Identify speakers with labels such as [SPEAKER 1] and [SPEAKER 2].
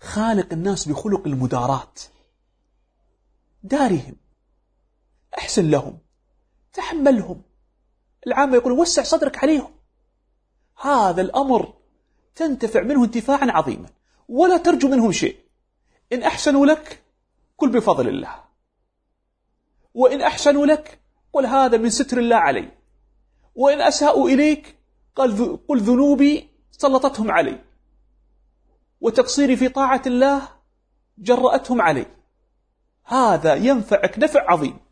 [SPEAKER 1] خالق الناس بخلق المداراة، دارهم، أحسن لهم، تحملهم. العامة يقول وسع صدرك عليهم. هذا الأمر تنتفع منه انتفاعا عظيما، ولا ترجو منهم شيء. إن أحسنوا لك قل بفضل الله، وإن أحسنوا لك قل هذا من ستر الله علي، وإن أساءوا إليك قل ذنوبي سلطتهم علي، وتقصيري في طاعة الله جرأتهم علي. هذا ينفعك نفع عظيم.